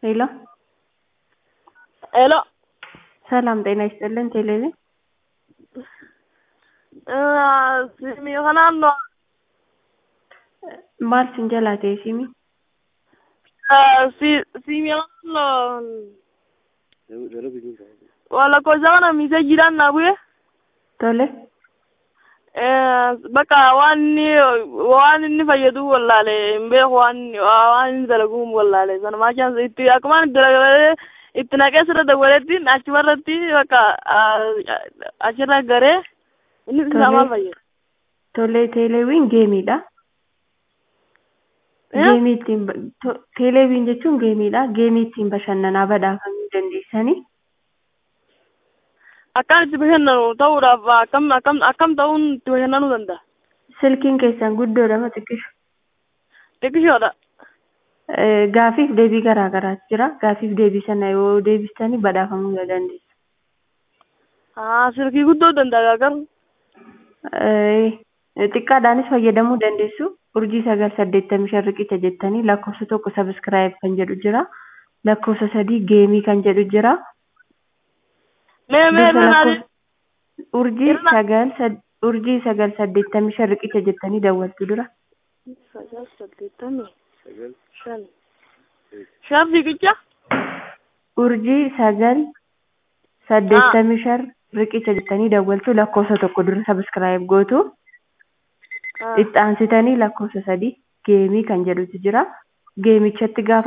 ሄሎ ሄሎ ሰላም ጤና ይስጥልን። ቴሌቪ simi kanaan no maal sin jalaa ta'e simi simi kanaan wala ko zamana mise jiran na buye tole baka waan inni fayyadu wallaale mbe waan dalagu wallaale sana ma chance itti akman dalagale itti naqee sirra dawwaletti achi warratti baka achirra garee inni sama fayyadu tole teeleviin geemiidha. Geemii ittiin teeleviin jechuun geemiidha. Geemii ittiin bashannanaa badhaafamuu dandeessanii. Akkaan itti bashannanu ta'uudhaaf akkam ta'uun itti bashannanuu danda'a? Silkiin keessan guddoodha moo xiqqisho? Xiqqishoodha. Gaafiif deebii garaa garaatu jira. Gaafiif deebii sana yoo deebistanii badhaafamuu dandeessu. Silkii guddoo danda'a garuu. Xiqqaadhaanis fayyadamuu dandeessu. Urjii 985 riqicha jettanii lakkoofsa tokko sabiskiraayib kan jedhu jira. Lakkoofsa 3 geemii kan jedhu jira. Urjii 985 riqicha jettanii dawwaltu dura. 985 shan riqicha? Urjii 985 riqicha jettanii dawwaltu lakkoofsa tokko dura sabiskiraayib gootu. Itti aansitanii lakkoofsa 3 geemii kan jedhutu jira. Geemichatti gaafa